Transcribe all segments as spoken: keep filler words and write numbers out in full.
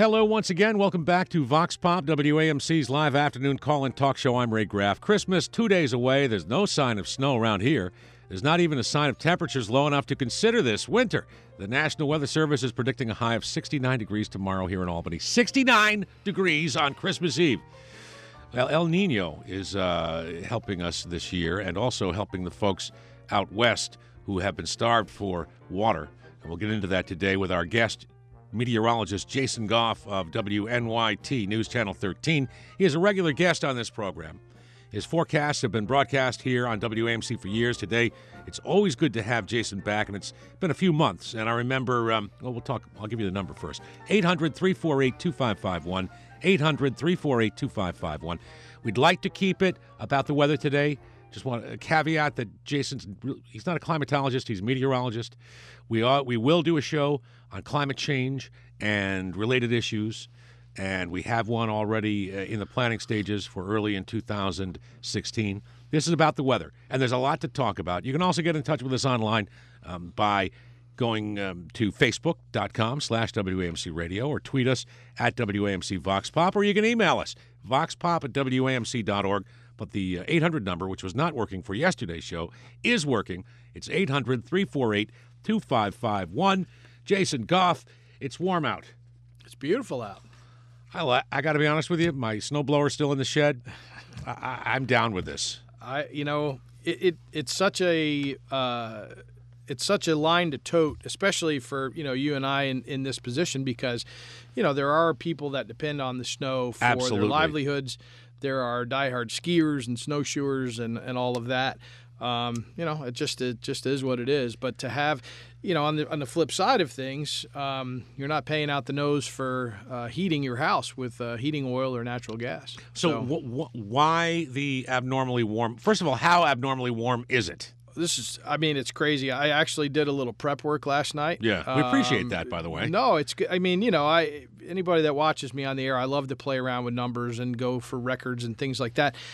Hello once again. Welcome back to Vox Pop, W A M C's live afternoon call-in talk show. I'm Ray Graff. Christmas two days away. There's no sign of snow around here. There's not even a sign of temperatures low enough to consider this winter. The National Weather Service is predicting a high of sixty-nine degrees tomorrow here in Albany. sixty-nine degrees on Christmas Eve. Well, El Nino is uh, helping us this year and also helping the folks out west who have been starved for water. And we'll get into that today with our guest, meteorologist Jason Goff of W N Y T News Channel thirteen. He is a regular guest on this program. His forecasts have been broadcast here on W A M C for years. Today, it's always good to have Jason back, and it's been a few months. And I remember, um, well, we'll talk, I'll give you the number first. eight hundred, three four eight, two five five one. eight hundred, three four eight, two five five one. We'd like to keep it about the weather today. Just want a caveat that Jason's, he's not a climatologist, he's a meteorologist. We are, we will do a show on climate change and related issues, and we have one already uh, in the planning stages for early in two thousand sixteen. This is about the weather, and there's a lot to talk about. You can also get in touch with us online um, by going um, to facebook.com slash WAMC radio or tweet us at W A M C Vox Pop, or you can email us, voxpop at W A M C dot org. But the uh, eight hundred number, which was not working for yesterday's show, is working. It's eight hundred, three four eight, two five five one. Jason Goff, it's warm out. It's beautiful out. I, li- I got to be honest with you, my snowblower's still in the shed. I- I- I'm down with this. I, you know, it, it it's such a uh, it's such a line to tote, especially for you know you and I in, in this position, because you know there are people that depend on the snow for Absolutely. their livelihoods. There are diehard skiers and snowshoers and, and all of that. Um, you know, it just it just is what it is. But to have, you know, on the on the flip side of things, um, you're not paying out the nose for uh, heating your house with uh, heating oil or natural gas. So, So wh- wh- why the abnormally warm? First of all, how abnormally warm is it? this is, I mean, it's crazy. I actually did a little prep work last night. Yeah, we appreciate Um, that, by the way. No, it's good. I mean, you know, I anybody that watches me on the air, I love to play around with numbers and go for records and things like that.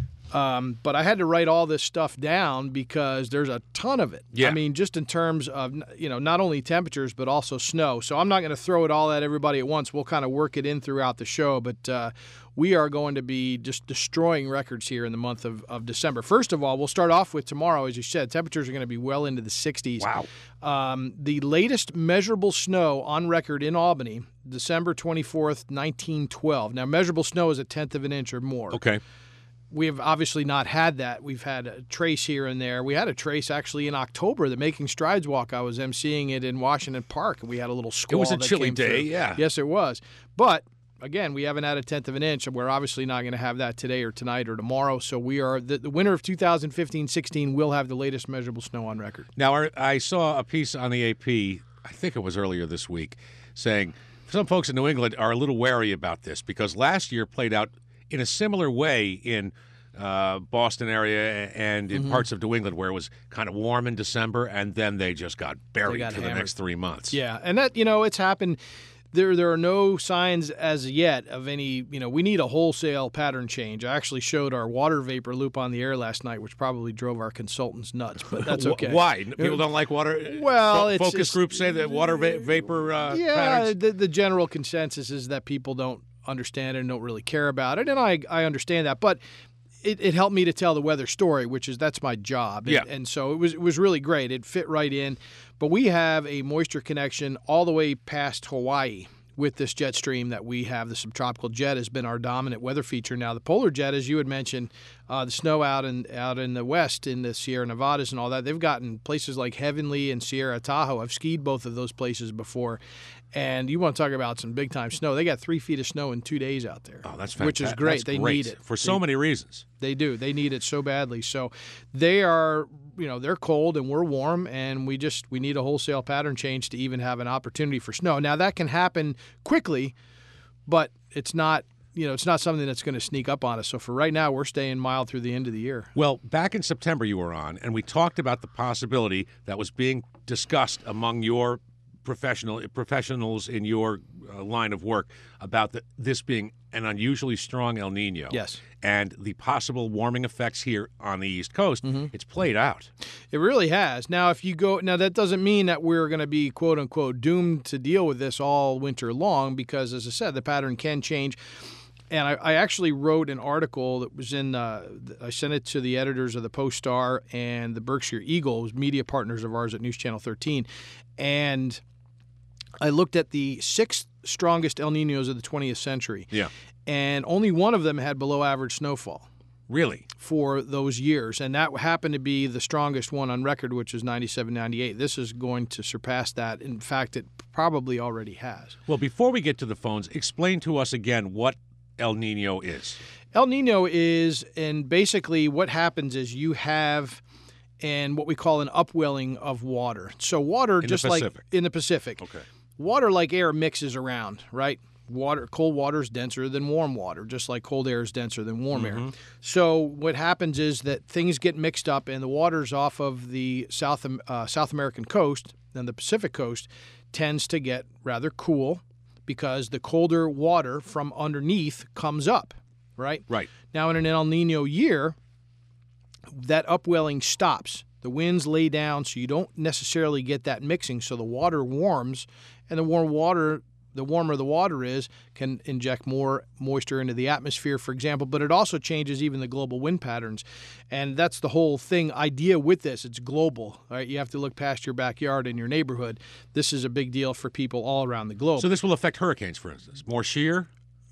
Um, but I had to write all this stuff down because there's a ton of it. Yeah. I mean, just in terms of, you know, not only temperatures, but also snow. So I'm not going to throw it all at everybody at once. We'll kind of work it in throughout the show. But uh, we are going to be just destroying records here in the month of, of December. First of all, we'll start off with tomorrow. As you said, temperatures are going to be well into the sixties. Wow. Um, the latest measurable snow on record in Albany, December twenty-fourth, nineteen twelve. Now, measurable snow is a tenth of an inch or more. Okay. We have obviously not had that. We've had a trace here and there. We had a trace actually in October, the Making Strides Walk. I was emceeing it in Washington Park, and we had a little squall. It was a that chilly came day, through. yeah. Yes, it was. But again, we haven't had a tenth of an inch, and we're obviously not going to have that today or tonight or tomorrow. So we are the, the winter of two thousand fifteen sixteen will have the latest measurable snow on record. Now, I- I saw a piece on the A P, I think it was earlier this week, saying some folks in New England are a little wary about this because last year played out in a similar way in uh, Boston area and in Mm-hmm. parts of New England where it was kind of warm in December, and then they just got buried got for the hammered. next three months. Yeah, and that, you know, it's happened. There, there are no signs as yet of any, you know, we need a wholesale pattern change. I actually showed our water vapor loop on the air last night, which probably drove our consultants nuts, but that's Wh- okay. Why? People don't like water? Well, Fo- it's- focus it's- groups say that water va- vapor uh, Yeah, patterns. the, the general consensus is that people don't understand it and don't really care about it, and I, I understand that, but it, it helped me to tell the weather story, which is that's my job. And, Yeah. and so it was it was really great. It fit right in. But we have a moisture connection all the way past Hawaii with this jet stream that we have. The subtropical jet has been our dominant weather feature. Now, the polar jet, as you had mentioned, uh, the snow out in out in the west, in the Sierra Nevadas and all that, they've gotten places like Heavenly and Sierra Tahoe. I've skied both of those places before. And you want to talk about some big-time snow. They got three feet of snow in two days out there. Oh, that's fantastic. Which is great. That's They great need it. for so They- many reasons. They do. They need it so badly. So they are, you know, they're cold and we're warm, and we just we need a wholesale pattern change to even have an opportunity for snow. Now, that can happen quickly, but it's not, you know, it's not something that's going to sneak up on us. So for right now, we're staying mild through the end of the year. Well, back in September you were on, and we talked about the possibility that was being discussed among your professional professionals in your uh, line of work about the, this being an unusually strong El Nino. Yes. And the possible warming effects here on the East Coast. Mm-hmm. It's played out. It really has. Now, if you go, now that doesn't mean that we're going to be quote unquote doomed to deal with this all winter long, because, as I said, the pattern can change. And I, I actually wrote an article that was in, uh, I sent it to the editors of the Post-Star and the Berkshire Eagle, was media partners of ours at News Channel thirteen. And I looked at the six strongest El Ninos of the twentieth century. Yeah. And only one of them had below average snowfall. Really? For those years. And that happened to be the strongest one on record, which is ninety-seven ninety-eight. This is going to surpass that. In fact, it probably already has. Well, before we get to the phones, explain to us again what El Nino is. El Nino is, and basically what happens is you have and what we call an upwelling of water. So water, in just the like Pacific. in the Pacific, Okay. water like air mixes around, right? Water, cold water is denser than warm water, just like cold air is denser than warm Mm-hmm. air. So what happens is that things get mixed up, and the waters off of the South uh, South American coast and the Pacific coast tends to get rather cool because the colder water from underneath comes up, right? Right. Now, in an El Nino year, that upwelling stops. The winds lay down, so you don't necessarily get that mixing. So the water warms, and the warm water, the warmer the water is, can inject more moisture into the atmosphere, for example. But it also changes even the global wind patterns, and that's the whole thing. Idea with this, it's global. Right? You have to look past your backyard and your neighborhood. This is a big deal for people all around the globe. So this will affect hurricanes, for instance. More shear?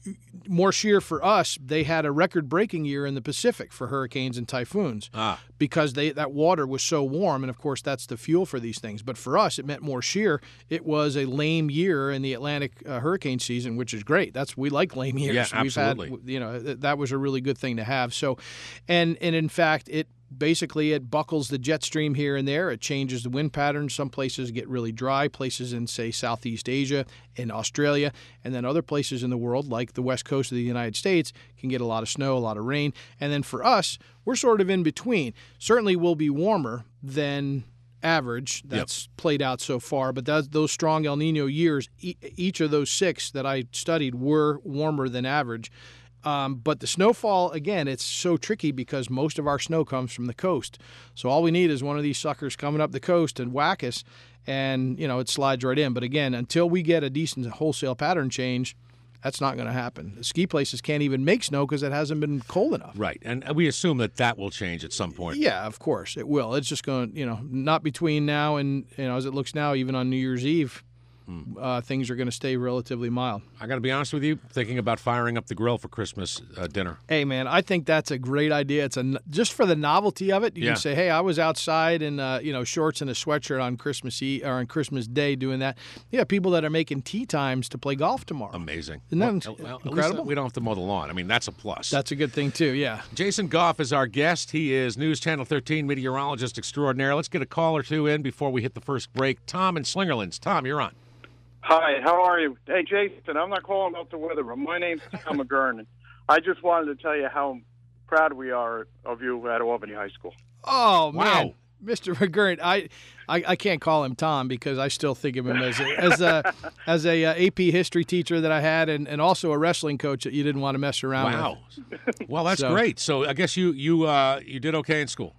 More shear for us. They had a record-breaking year in the Pacific for hurricanes and typhoons Ah. because they that water was so warm, and of course that's the fuel for these things. But for us, it meant more shear. It was a lame year in the Atlantic uh, hurricane season, which is great. That's we like lame years. Yeah, absolutely. We've had, you know, that was a really good thing to have. So, and and in fact, it. Basically, it buckles the jet stream here and there. It changes the wind patterns. Some places get really dry, places in, say, Southeast Asia, in Australia, and then other places in the world, like the west coast of the United States, can get a lot of snow, a lot of rain. And then for us, we're sort of in between. Certainly we'll be warmer than average. That's yep. played out so far. But that, those strong El Nino years, e- each of those six that I studied were warmer than average. Um, but the snowfall, again, it's so tricky because most of our snow comes from the coast. So all we need is one of these suckers coming up the coast and whack us, and, you know, it slides right in. But again, until we get a decent wholesale pattern change, that's not going to happen. The ski places can't even make snow because it hasn't been cold enough. Right. And we assume that that will change at some point. Yeah, of course it will. It's just going to, you know, not between now and, you know, as it looks now, even on New Year's Eve, Uh, things are going to stay relatively mild. I got to be honest with you, thinking about firing up the grill for Christmas uh, dinner. Hey, man, I think that's a great idea. It's a just for the novelty of it. You yeah. can say, "Hey, I was outside in uh, you know shorts and a sweatshirt on Christmas Eve or on Christmas Day doing that." Yeah, people that are making tea times to play golf tomorrow. Amazing. Isn't that well, well, incredible? We don't have to mow the lawn. I mean, that's a plus. That's a good thing too. Yeah. Jason Goff is our guest. He is News Channel thirteen meteorologist extraordinaire. Let's get a call or two in before we hit the first break. Tom in Slingerlands. Tom, you're on. Hi, how are you? Hey, Jason, I'm not calling about the weather, but my name's Tom McGurn. I just wanted to tell you how proud we are of you at Albany High School. Oh, man. Wow. Mister McGurn, I, I I can't call him Tom because I still think of him as a, as a, as a uh, A P history teacher that I had and, and also a wrestling coach that you didn't want to mess around wow. with. Wow. Well, that's So- great. So I guess you you uh, you did okay in school.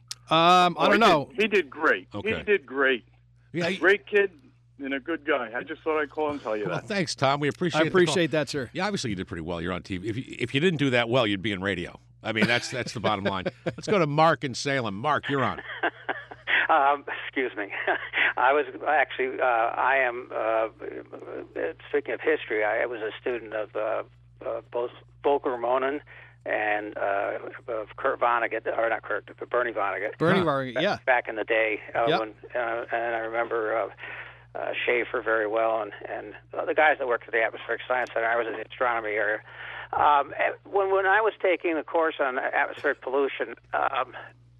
Um, I Oh, don't he know. Did, he did great. Okay. He did great. Yeah. you- Great kid and a good guy. I just thought I'd call and tell you Well, that. thanks, Tom. We appreciate I the call. appreciate that, sir. Yeah, obviously you did pretty well. You're on T V. If you, if you didn't do that well, you'd be in radio. I mean, that's that's the bottom line. Let's go to Mark in Salem. Mark, you're on. Um, excuse me. I was actually, uh, I am, uh, speaking of history, I was a student of uh, uh, both Volker Monin and uh, of Kurt Vonnegut, or not Kurt, but Bernie Vonnegut. Bernie Huh. Vargas, yeah. Back in the day. Uh, Yep. when, uh, and I remember uh, uh, Schaefer very well, and, and the guys that worked at the Atmospheric Science Center. I was in the astronomy area. Um, when, when I was taking the course on atmospheric pollution, um,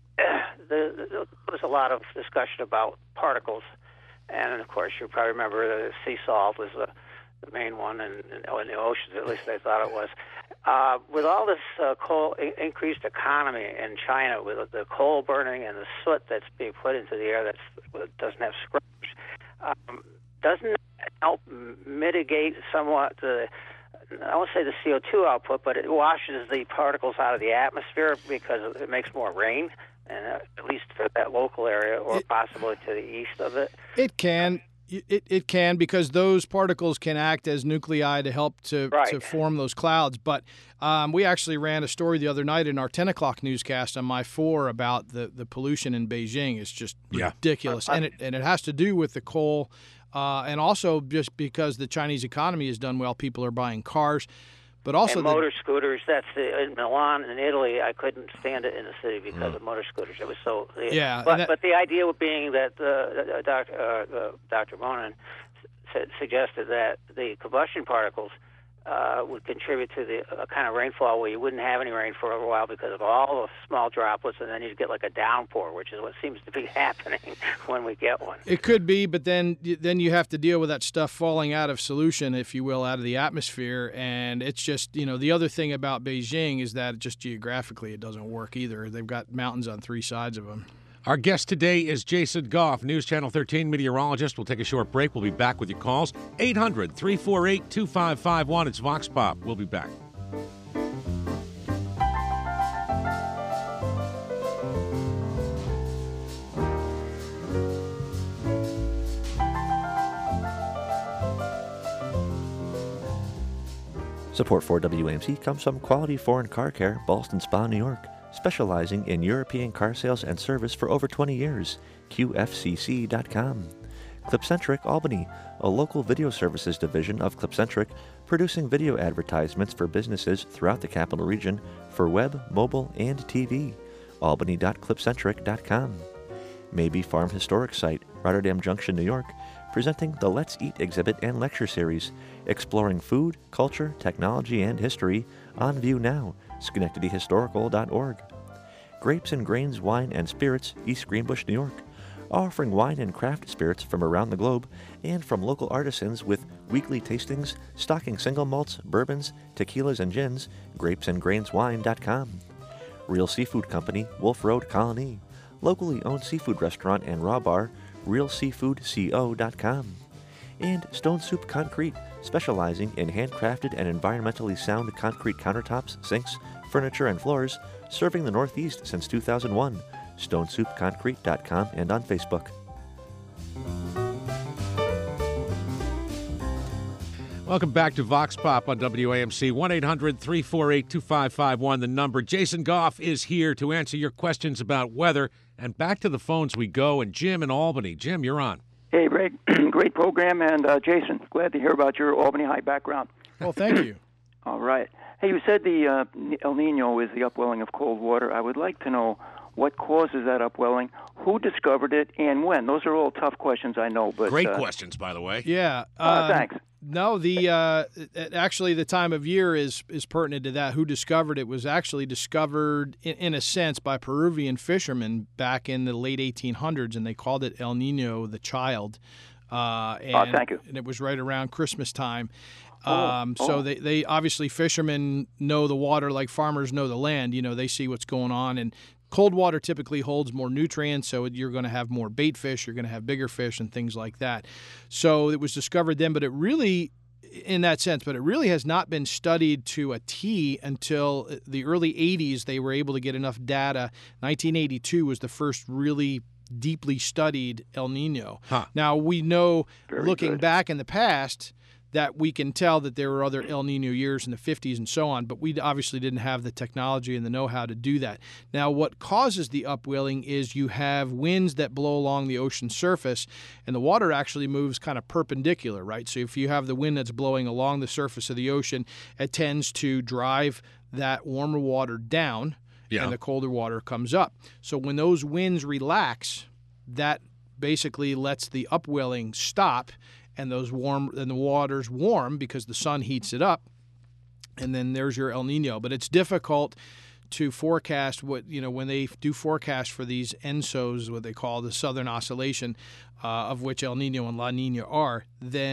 the, the, there was a lot of discussion about particles, and of course you probably remember the sea salt was the, the main one in, in, in the oceans, at least they thought it was. Uh, with all this uh, coal in- increased economy in China, with the coal burning and the soot that's being put into the air that doesn't have scrubs, um, doesn't it help mitigate somewhat the, I won't say the C O two output, but it washes the particles out of the atmosphere because it makes more rain, and uh, at least for that local area, or it, possibly to the east of it? It can. It, it can, because those particles can act as nuclei to help to, right. to form those clouds. But um, we actually ran a story the other night in our ten o'clock newscast on My four about the, the pollution in Beijing. It's just yeah. ridiculous. And it, and it has to do with the coal, uh, and also just because the Chinese economy has done well, people are buying cars. But also and the, motor scooters. That's the, in Milan and Italy. I couldn't stand it in the city because mm. of motor scooters. It was so. Yeah, But that, but the idea being that uh, Doctor uh, Doctor Bonin su- suggested that the combustion particles uh, would contribute to the uh, kind of rainfall where you wouldn't have any rain for a while because of all the small droplets, and then you'd get like a downpour, which is what seems to be happening when we get one. It could be, but then then you have to deal with that stuff falling out of solution, if you will, out of the atmosphere. And it's just, you know, the other thing about Beijing is that just geographically it doesn't work either. They've got mountains on three sides of them. Our guest today is Jason Goff, News Channel thirteen meteorologist. We'll take a short break. We'll be back with your calls. eight hundred, three four eight, two five five one. It's Vox Pop. We'll be back. Support for W A M C comes from Quality Foreign Car Care, Ballston Spa, New York. Specializing in European car sales and service for over twenty years. Q F C C dot com. Clipcentric Albany, a local video services division of Clipcentric, producing video advertisements for businesses throughout the capital region for web, mobile, and T V. albany dot clipcentric dot com. Maybe Farm Historic Site, Rotterdam Junction, New York, presenting the Let's Eat exhibit and lecture series, exploring food, culture, technology, and history, on view now, schenectady historical dot org. Grapes and Grains Wine and Spirits, East Greenbush, New York, offering wine and craft spirits from around the globe and from local artisans with weekly tastings, stocking single malts, bourbons, tequilas, and gins, grapes and grains wine dot com. Real Seafood Company, Wolf Road, Colony, locally owned seafood restaurant and raw bar, real seafood co dot com. And Stone Soup Concrete, specializing in handcrafted and environmentally sound concrete countertops, sinks, furniture, and floors, serving the Northeast since two thousand one. stone soup concrete dot com and on Facebook. Welcome back to Vox Pop on W A M C. one eight hundred, three four eight, two five five one, the number. Jason Goff is here to answer your questions about weather. And back to the phones we go. And Jim in Albany. Jim, you're on. Hey, Ray, great program, and uh, Jason, glad to hear about your Albany High background. Well, thank you. All right. Hey, you said the uh, El Nino is the upwelling of cold water. I would like to know what causes that upwelling, who discovered it, and when. Those are all tough questions, I know. But Great uh, questions, by the way. Yeah. Uh, um, thanks. No, the uh, actually the time of year is is pertinent to that. Who discovered it was actually discovered in, in a sense by Peruvian fishermen back in the late eighteen hundreds, and they called it El Nino, the child. Uh, and, oh, thank you. And it was right around Christmas time. Oh, Um, so oh. they, they obviously fishermen know the water like farmers know the land. You know, they see what's going on, and cold water typically holds more nutrients, so you're going to have more bait fish, you're going to have bigger fish and things like that. So it was discovered then, but it really, in that sense, but it really has not been studied to a T until the early eighties. They were able to get enough data. nineteen eighty-two was the first really deeply studied El Nino. Huh. Now, we know, Very looking good. back in the past, that we can tell that there were other El Nino years in the fifties and so on, but we obviously didn't have the technology and the know-how to do that. Now, what causes the upwelling is you have winds that blow along the ocean surface, and the water actually moves kind of perpendicular, right? So if you have the wind that's blowing along the surface of the ocean, it tends to drive that warmer water down, Yeah. and the colder water comes up. So when those winds relax, that basically lets the upwelling stop, and those warm and the water's warm because the sun heats it up, and then there's your El Nino. But it's difficult to forecast what, you know, when they do forecast for these E N S O s, what they call the Southern Oscillation, uh, of which El Nino and La Nina are, then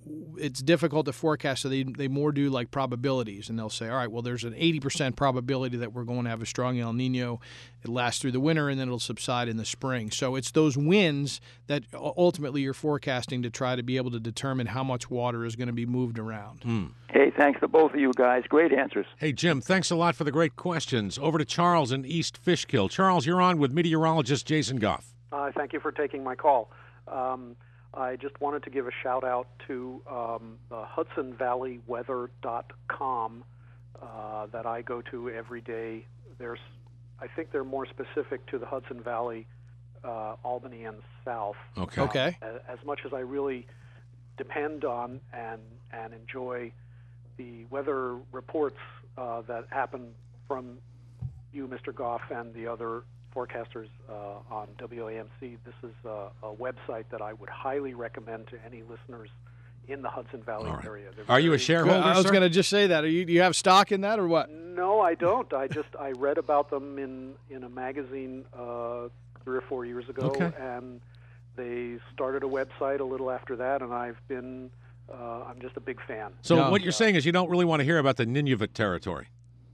it's difficult to forecast, so they, they more do like probabilities, and they'll say, all right, well, there's an eighty percent probability that we're going to have a strong El Nino. It lasts through the winter, and then it'll subside in the spring. So it's those winds that ultimately you're forecasting to try to be able to determine how much water is going to be moved around. Hmm. Hey, thanks to both of you guys. Great answers. Hey, Jim, thanks a lot for the great questions. Over to Charles in East Fishkill. Charles, you're on with meteorologist Jason Goff. Uh, thank you for taking my call. Um, I just wanted to give a shout out to um, uh, Hudson Valley Weather dot com uh, that I go to every day. There's, I think they're more specific to the Hudson Valley, uh, Albany, and South. Okay. Okay. As, as much as I really depend on and and enjoy the weather reports uh, that happen from you, Mister Goff, and the other forecasters uh, on W A M C, this is a, a website that I would highly recommend to any listeners in the Hudson Valley All right. area. They're Are you a very- shareholder, I was sir? going to just say that. Are you, do you have stock in that or what? No, I don't. I just I read about them in in a magazine uh, three or four years ago, Okay. and they started a website a little after that, and I've been uh, I'm just a big fan. So No. what you're saying is you don't really want to hear about the Nunavut territory.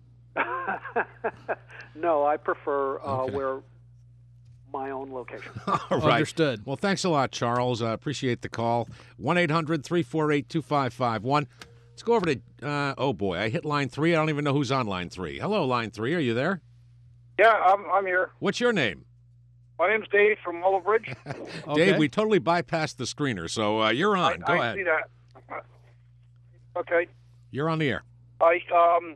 No, I prefer uh, Okay. where my own location. All right. Understood. Well, thanks a lot, Charles. I appreciate the call. one eight hundred three four eight two five five one. Let's go over to, uh, oh boy, I hit line three. I don't even know who's on line three. Hello, line three. Are you there? Yeah, I'm, I'm here. What's your name? My name's Dave from Willow Bridge. Okay. Dave, we totally bypassed the screener, so uh, you're on. I, Go I ahead. see that. Uh, Okay. You're on the air. I um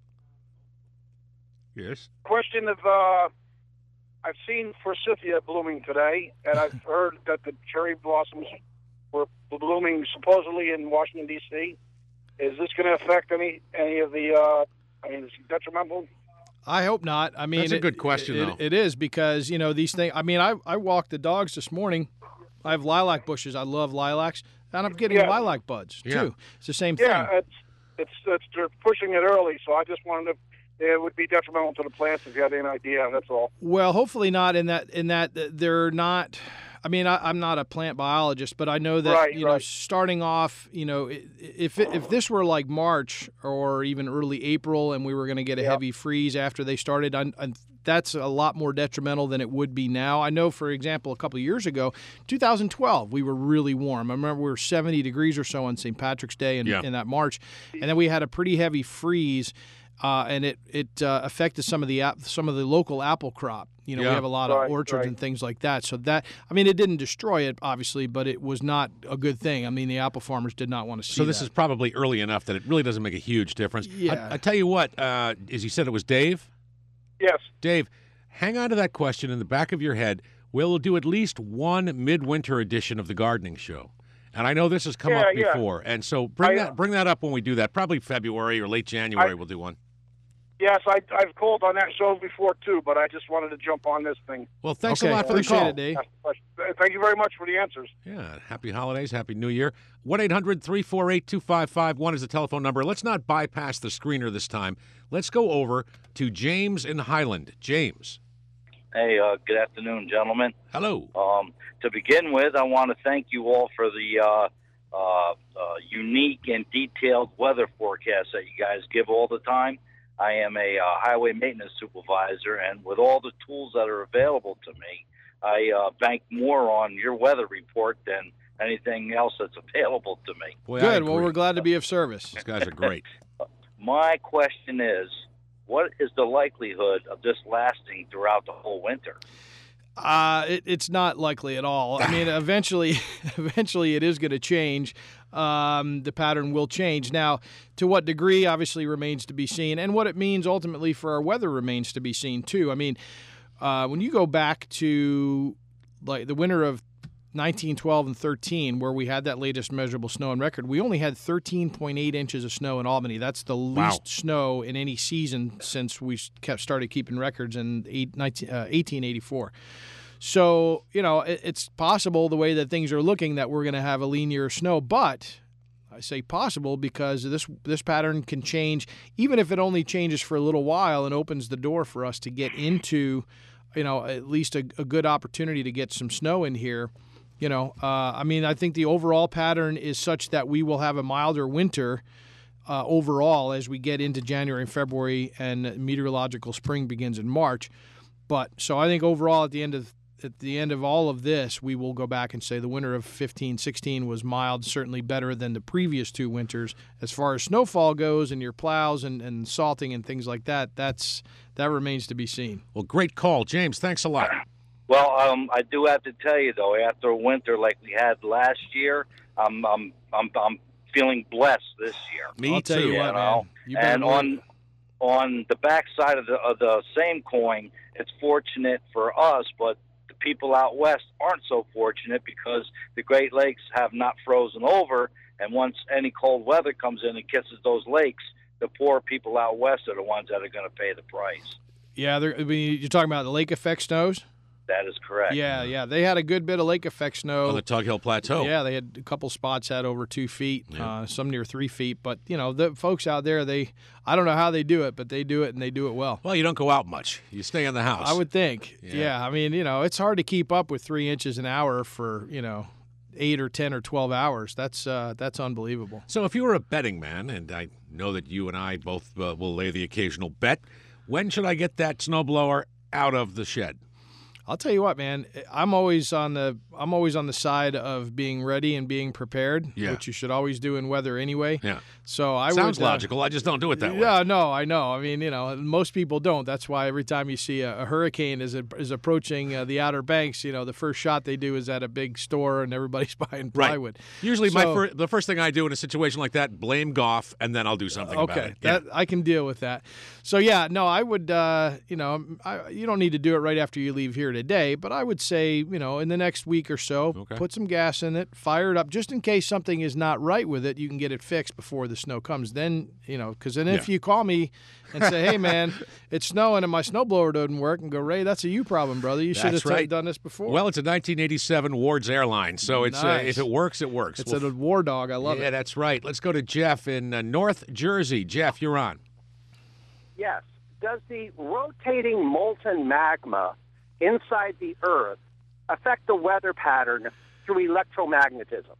Yes. question of uh, I've seen forsythia blooming today, and I've heard that the cherry blossoms were blooming supposedly in Washington D C. Is this going to affect any any of the? Uh, I mean, is it detrimental? I hope not. I mean, That's a it- good question, it- though. It is because, you know, these things. I mean, I I walked the dogs this morning. I have lilac bushes. I love lilacs, and I'm getting Yeah. lilac buds Yeah. too. It's the same Yeah, thing. it's it's it's they're pushing it early, so I just wanted to. It would be detrimental to the plants if you had any idea. That's all. Well, hopefully not. In that, in that they're not. I mean, I, I'm not a plant biologist, but I know that Right, you know, right. starting off, you know, i- if it, if this were like March or even early April, and we were going to get a Yep. heavy freeze after they started, I, I, that's a lot more detrimental than it would be now. I know, for example, a couple of years ago, two thousand twelve, we were really warm. I remember we were seventy degrees or so on Saint Patrick's Day in, Yeah. in that March, and then we had a pretty heavy freeze. Uh, and it it uh, affected some of the ap- some of the local apple crop. You know, Yeah. we have a lot Right, of orchards right. and things like that. So that I mean, it didn't destroy it, obviously, but it was not a good thing. I mean, the apple farmers did not want to see. So this that. is probably early enough that it really doesn't make a huge difference. Yeah. I, I tell you what, uh, as you said, it was Dave. Yes. Dave, hang on to that question in the back of your head. We'll do at least one midwinter edition of the gardening show. And I know this has come Yeah, up yeah. before. And so bring I, uh, that bring that up when we do that. Probably February or late January I- we'll do one. Yes, I, I've called on that show before too, but I just wanted to jump on this thing. Well, thanks Okay, a lot for the appreciate call. it, Dave. Yes, Thank you very much for the answers. Yeah, happy holidays, happy new year. one eight hundred three four eight two five five one is the telephone number. Let's not bypass the screener this time. Let's go over to James in Highland. James. Hey, uh, good afternoon, gentlemen. Hello. Um, to begin with, I want to thank you all for the uh, uh, uh, unique and detailed weather forecast that you guys give all the time. I am a uh, highway maintenance supervisor, and with all the tools that are available to me, I uh, bank more on your weather report than anything else that's available to me. Boy, I Good. Well, agree. we're glad to be of service. These guys are great. My question is, what is the likelihood of this lasting throughout the whole winter? Uh, it, it's not likely at all. I mean, eventually, eventually, it is going to change. Um, the pattern will change. Now, to what degree, obviously, remains to be seen, and what it means ultimately for our weather remains to be seen too. I mean, uh, when you go back to like the winter of nineteen twelve and thirteen, where we had that latest measurable snow on record, we only had thirteen point eight inches of snow in Albany. That's the least Wow. snow in any season since we kept started keeping records in eight, nineteen, uh, eighteen eighty-four. So, you know, it, it's possible the way that things are looking that we're going to have a lean year of snow, but I say possible because this this pattern can change, even if it only changes for a little while and opens the door for us to get into, you know, at least a, a good opportunity to get some snow in here. You know, uh, I mean, I think the overall pattern is such that we will have a milder winter uh, overall as we get into January and February, and meteorological spring begins in March. But so I think overall at the end of at the end of all of this, we will go back and say the winter of fifteen sixteen was mild, certainly better than the previous two winters. As far as snowfall goes and your plows and, and salting and things like that, that's that remains to be seen. Well, great call. James, thanks a lot. Well, um, I do have to tell you though, after a winter like we had last year, I'm I'm I'm, I'm feeling blessed this year. Me I'll too. tell you, You what, know? man. You better And believe on it. on the backside of the of the same coin, it's fortunate for us, but the people out west aren't so fortunate because the Great Lakes have not frozen over, and once any cold weather comes in and kisses those lakes, the poor people out west are the ones that are going to pay the price. Yeah, they're- I mean, you're talking about the lake effect snows? That is correct. Yeah, yeah. They had a good bit of lake effect snow. On the Tug Hill Plateau. Yeah, they had a couple spots had over two feet, Yeah. uh, some near three feet. But, you know, the folks out there, they I don't know how they do it, but they do it and they do it well. Well, you don't go out much. You stay in the house. I would think. Yeah. Yeah. I mean, you know, it's hard to keep up with three inches an hour for, you know, eight or ten or twelve hours. That's uh, that's unbelievable. So if you were a betting man, and I know that you and I both uh, will lay the occasional bet, when should I get that snowblower out of the shed? I'll tell you what, man. I'm always on the I'm always on the side of being ready and being prepared, Yeah. which you should always do in weather anyway. Yeah. So I Sounds would, uh, logical. I just don't do it that way. Yeah, no, I know. I mean, you know, most people don't. That's why every time you see a, a hurricane is is approaching uh, the Outer Banks, you know, the first shot they do is at a big store and everybody's buying Right. plywood. Usually, my So- fir- the first thing I do in a situation like that, blame Goff, and then I'll do something about Okay, it. Yeah. that I can deal with that. So yeah, no, I would. Uh, you know, I, you don't need to do it right after you leave here today, but I would say, you know, in the next week or so, Okay. put some gas in it, fire it up, just in case something is not right with it. You can get it fixed before the snow comes. Then, you know, because then if Yeah. you call me and say, "Hey, man, it's snowing and my snowblower doesn't work," and go, "Ray, that's a you problem, brother. You should have That's t- right. done this before." Well, it's a nineteen eighty-seven Ward's Airline, so it's uh, Nice. if it works, it works. it's Well, a war dog. I love yeah, it. that's right. Let's go to Jeff in uh, North Jersey. Jeff, you're on. Yes. Does the rotating molten magma inside the Earth affect the weather pattern through electromagnetism?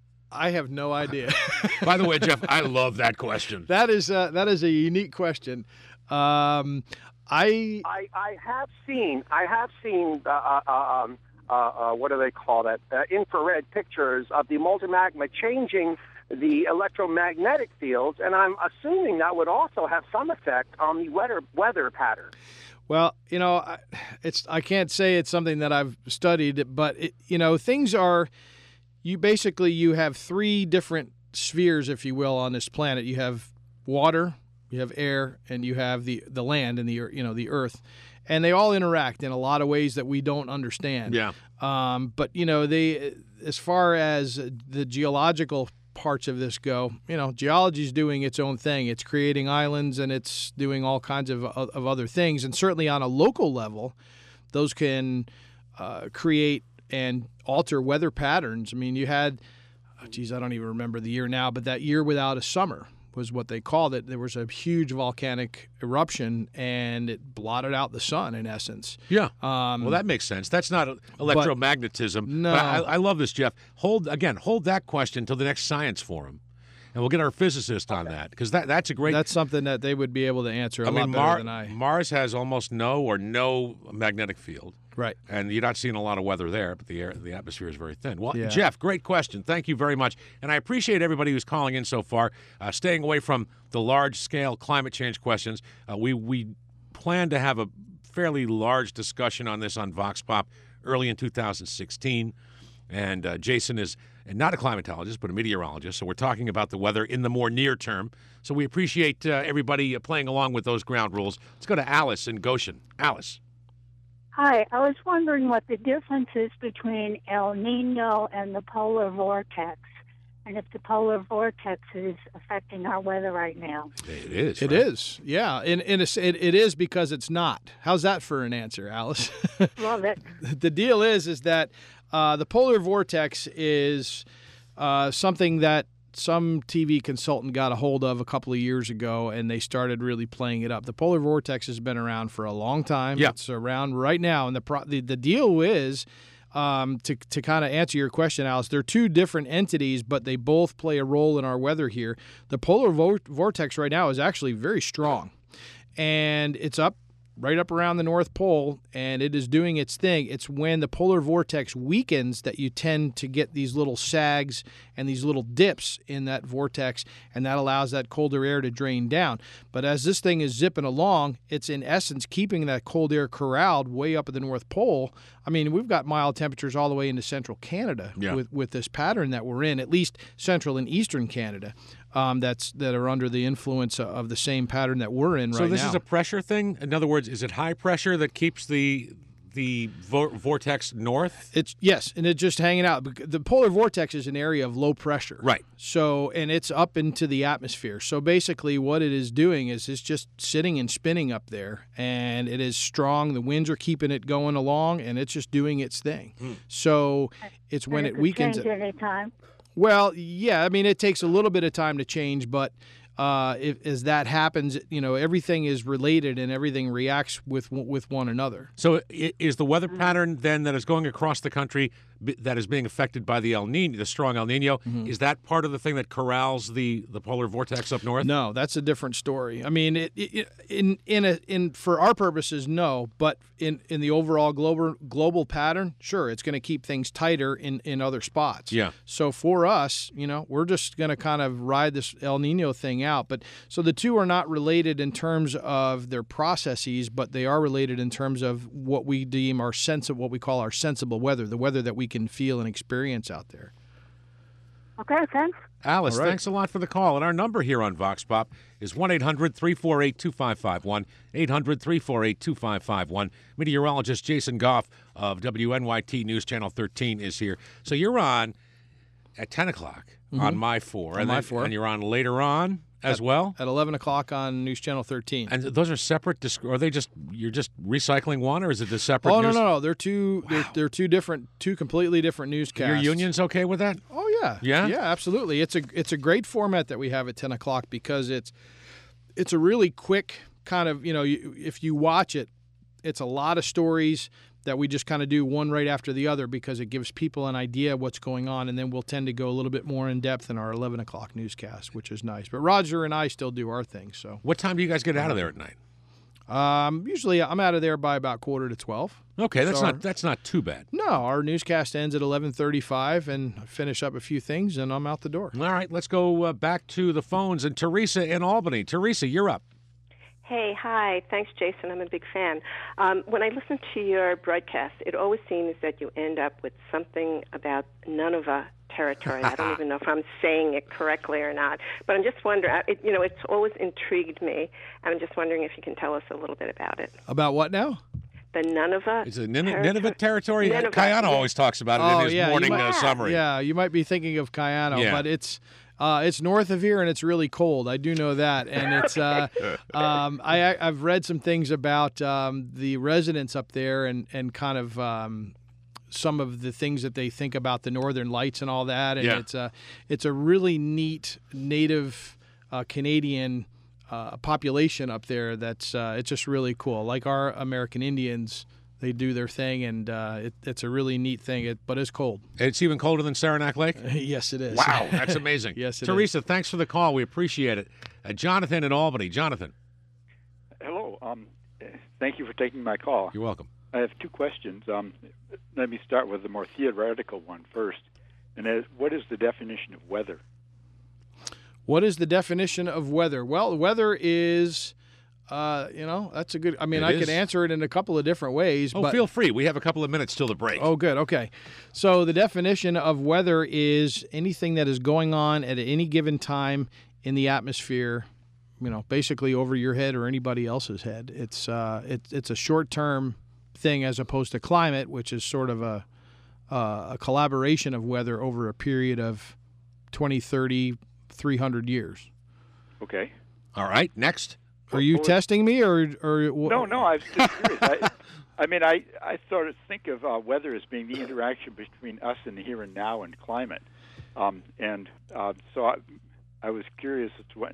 I have no idea. By the way, Jeff, I love that question. that is uh, that is a unique question. Um, I I, I have seen I have seen uh, uh, um, uh, uh, what do they call that? Uh, infrared pictures of the molten magma changing the electromagnetic fields, and I'm assuming that would also have some effect on the weather weather pattern. Well, you know, I- it's I can't say it's something that I've studied, but it, you know, things are. You basically you have three different spheres, if you will, on this planet. You have water, you have air, and you have the the land and the ear- you know the earth, and they all interact in a lot of ways that we don't understand. Yeah. Um, but you know, they as far as the geological parts of this go, you know, geology is doing its own thing. It's creating islands and it's doing all kinds of of other things, and certainly on a local level, those can uh, create and alter weather patterns. I mean, you had, oh, geez, I don't even remember the year now, but that year without a summer was what they called it. There was a huge volcanic eruption, and it blotted out the sun, in essence. Yeah. Um, Well, that makes sense. That's not electromagnetism. No. But I, I love this, Jeff. Hold again. Hold that question till the next science forum, and we'll get our physicist on that because that that's a great. That's something that they would be able to answer a I lot mean, better Mar- than I. Mars has almost no or no magnetic field. Right. And you're not seeing a lot of weather there, but the air, the atmosphere is very thin. Well, Yeah. Jeff, great question. Thank you very much. And I appreciate everybody who's calling in so far, uh, staying away from the large-scale climate change questions. Uh, we, we plan to have a fairly large discussion on this on Vox Pop early in two thousand sixteen. And uh, Jason is not a climatologist, but a meteorologist. So we're talking about the weather in the more near term. So we appreciate uh, everybody uh, playing along with those ground rules. Let's go to Alice in Goshen. Alice. Hi, I was wondering what the difference is between El Nino and the polar vortex, and if the polar vortex is affecting our weather right now. It is. It right? is, yeah. In, in a, it, it is because it's not. How's that for an answer, Alice? Love it. The deal is, is that uh, the polar vortex is uh, something that some T V consultant got a hold of a couple of years ago, and they started really playing it up. The polar vortex has been around for a long time. Yeah. It's around right now, and the pro- the, the deal is um, to to kind of answer your question, Alice, they're two different entities, but they both play a role in our weather here. The polar vo- vortex right now is actually very strong, and it's up right up around the North Pole, and it is doing its thing. It's when the polar vortex weakens that you tend to get these little sags and these little dips in that vortex, and that allows that colder air to drain down. But as this thing is zipping along, it's in essence keeping that cold air corralled way up at the North Pole. I mean, we've got mild temperatures all the way into central Canada yeah. with, with this pattern that we're in, at least central and eastern Canada. Um, that's that are under the influence of the same pattern that we're in right now. So this is a pressure thing? In other words, is it high pressure that keeps the the vo- vortex north? It's yes, and it's just hanging out. The polar vortex is an area of low pressure. Right. So, and it's up into the atmosphere. So basically what it is doing is it's just sitting and spinning up there, and it is strong. The winds are keeping it going along, and it's just doing its thing. Mm. So it's when and it weakens. Change it. any time. Well, yeah, I mean, it takes a little bit of time to change, but uh, if, as that happens, you know, everything is related and everything reacts with with one another. So is the weather pattern then that is going across the country that is being affected by the El Nino, the strong El Nino, mm-hmm. is that part of the thing that corrals the, the polar vortex up north? No, that's a different story. I mean, it, it, in in a in for our purposes, no, but in, in the overall global global pattern, sure, it's going to keep things tighter in, in other spots. Yeah. So for us, you know, we're just going to kind of ride this El Nino thing out. But so the two are not related in terms of their processes, but they are related in terms of what we deem our sense of what we call our sensible weather, the weather that we can feel and experience out there. Okay, thanks. Alice, right. thanks a lot for the call. And our number here on Vox Pop is one eight hundred three four eight two five five one, eight hundred three four eight two five five one. Meteorologist Jason Goff of W N Y T News Channel thirteen is here. So you're on at ten o'clock mm-hmm. on My four. On and My then, four. And you're on later on as at, well? At eleven o'clock on News Channel thirteen. And those are separate? Disc- are they just, you're just recycling one, or is it the separate Oh, news? no, no, no. They're two, wow. they're, they're two different, two completely different newscasts. Your union's okay with that? Oh, yeah. Yeah? Yeah, absolutely. It's a, it's a great format that we have at ten o'clock because it's, it's a really quick kind of, you know, you, if you watch it, it's a lot of stories that we just kind of do one right after the other because it gives people an idea of what's going on, and then we'll tend to go a little bit more in depth in our eleven o'clock newscast, which is nice. But Roger and I still do our thing. So, what time do you guys get out of there at night? Um, usually I'm out of there by about quarter to twelve. Okay, that's so not our, that's not too bad. No, our newscast ends at eleven thirty-five, and I finish up a few things, and I'm out the door. All right, let's go uh, back to the phones. And Teresa in Albany. Teresa, you're up. Hey, hi. Thanks, Jason. I'm a big fan. Um, when I listen to your broadcast, it always seems that you end up with something about Nunavut territory. I don't even know if I'm saying it correctly or not. But I'm just wondering, it, you know, it's always intrigued me. And I'm just wondering if you can tell us a little bit about it. About what now? The Nunavut It's a Nin- territory. Nunavut territory? Nunavut, Kayano yeah. always talks about it oh, in his yeah, morning might, uh, summary. Yeah, you might be thinking of Kayano, Yeah. but it's uh, it's north of here and it's really cold. I do know that, and it's uh, um, I I've read some things about um, the residents up there and and kind of. Um, some of the things that they think about the Northern Lights and all that, and Yeah. it's a it's a really neat Native uh, Canadian uh, population up there. That's uh, it's just really cool. Like our American Indians, they do their thing, and uh, it, it's a really neat thing. It, but it's cold. It's even colder than Saranac Lake? Yes, it is. Wow, that's amazing. Yes, it Teresa, is. thanks for the call. We appreciate it. Uh, Jonathan in Albany. Jonathan. Hello. Um, thank you for taking my call. You're welcome. I have two questions. Um, let me start with the more theoretical one first. And that is, what is the definition of weather? What is the definition of weather? Well, weather is, uh, you know, that's a good. I mean, It I is. could answer it in a couple of different ways. Oh, but, feel free. We have a couple of minutes till the break. Oh, good. Okay. So the definition of weather is anything that is going on at any given time in the atmosphere, you know, basically over your head or anybody else's head. It's uh, it, it's a short-term thing as opposed to climate, which is sort of a uh, a collaboration of weather over a period of twenty, thirty, three hundred years. Okay. All right. Next. Are you Well, testing me or or No, no, I was just curious. I, I mean, I, I sort of think of uh, weather as being the interaction between us and the here and now and climate. Um, and uh, so I, I was curious as to what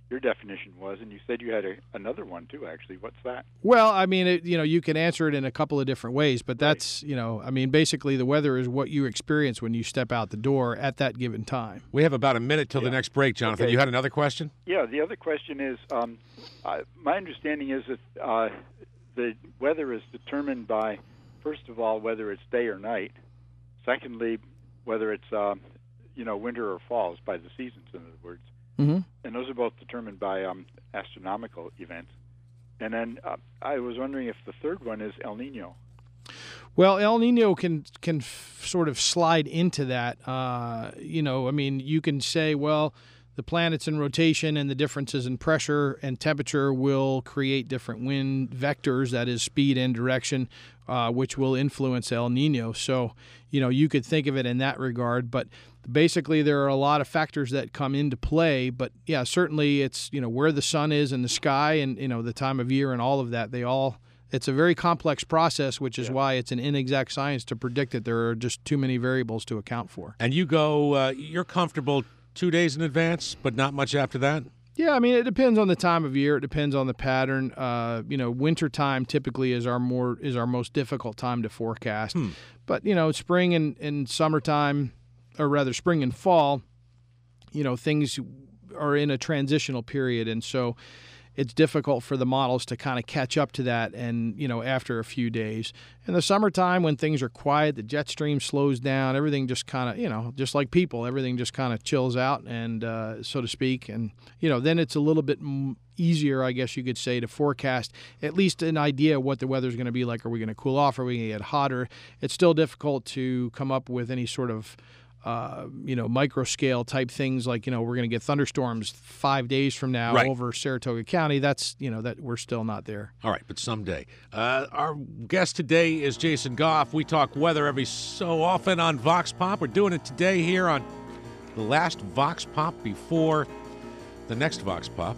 your definition was, and you said you had a, another one too. Actually, what's that? Well, I mean, it, you know, you can answer it in a couple of different ways, but that's, you know, I mean, basically the weather is what you experience when you step out the door at that given time. We have about a minute till Yeah. the next break, Jonathan. Okay. You had another question? Yeah, the other question is, um, uh, my understanding is that uh, the weather is determined by, first of all, whether it's day or night. Secondly, whether it's um, you know winter or falls, by the seasons, in other words. Mm-hmm. And those are both determined by um, astronomical events. And then uh, I was wondering if the third one is El Nino. Well, El Nino can can f- sort of slide into that. Uh, you know, I mean, you can say, well, the planets in rotation and the differences in pressure and temperature will create different wind vectors, that is speed and direction, uh, which will influence El Nino. So, you know, you could think of it in that regard. But basically, there are a lot of factors that come into play. But, yeah, certainly it's, you know, where the sun is in the sky and, you know, the time of year and all of that. They all It's a very complex process, which is yeah. why it's an inexact science to predict it. There are just too many variables to account for. And you go, uh, you're comfortable two days in advance, but not much after that? Yeah, I mean, it depends on the time of year. It depends on the pattern. Uh, you know, winter time typically is our more is our most difficult time to forecast. Hmm. But, you know, spring and, and summertime, or rather spring and fall, you know, things are in a transitional period. And so it's difficult for the models to kind of catch up to that and, you know, after a few days. In the summertime, when things are quiet, the jet stream slows down, everything just kind of, you know, just like people, everything just kind of chills out and, uh, so to speak. And, you know, then it's a little bit m- easier, I guess you could say, to forecast at least an idea of what the weather's going to be like. Are we going to cool off? Are we going to get hotter? It's still difficult to come up with any sort of Uh, you know, micro scale type things like, you know, we're going to get thunderstorms five days from now right. over Saratoga County. That's, you know, that we're still not there. All right, but someday. Uh, our guest today is Jason Goff. We talk weather every so often on Vox Pop. We're doing it today here on the last Vox Pop before the next Vox Pop.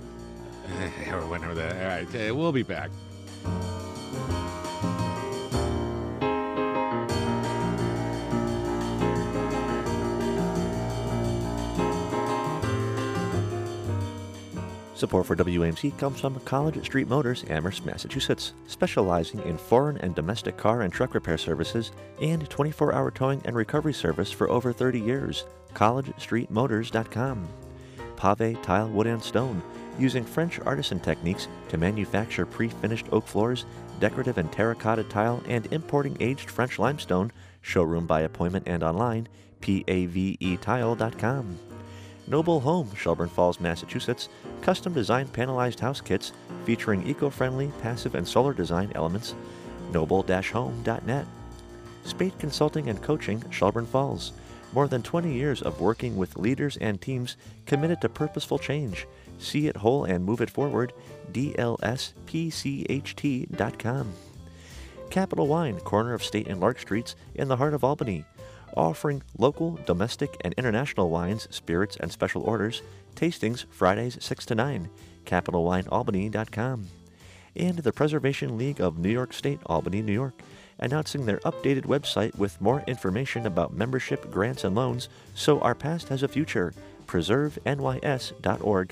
Whenever that. All right, uh, we'll be back. Support for W A M C comes from College Street Motors, Amherst, Massachusetts, specializing in foreign and domestic car and truck repair services and twenty-four hour towing and recovery service for over thirty years. college street motors dot com. Pave Tile Wood and Stone, using French artisan techniques to manufacture pre-finished oak floors, decorative and terracotta tile, and importing aged French limestone. Showroom by appointment and online, pave tile dot com. Noble Home, Shelburne Falls, Massachusetts, custom-designed panelized house kits featuring eco-friendly, passive, and solar design elements. noble dash home dot net. Spade Consulting and Coaching, Shelburne Falls. More than twenty years of working with leaders and teams committed to purposeful change. See it whole and move it forward. D L S P C H T dot com. Capital Wine, corner of State and Lark Streets in the heart of Albany, offering local, domestic, and international wines, spirits, and special orders. Tastings Fridays six to nine. capital wine albany dot com. And the Preservation League of New York State, Albany, New York, announcing their updated website with more information about membership, grants, and loans, so our past has a future. preserve N Y S dot org.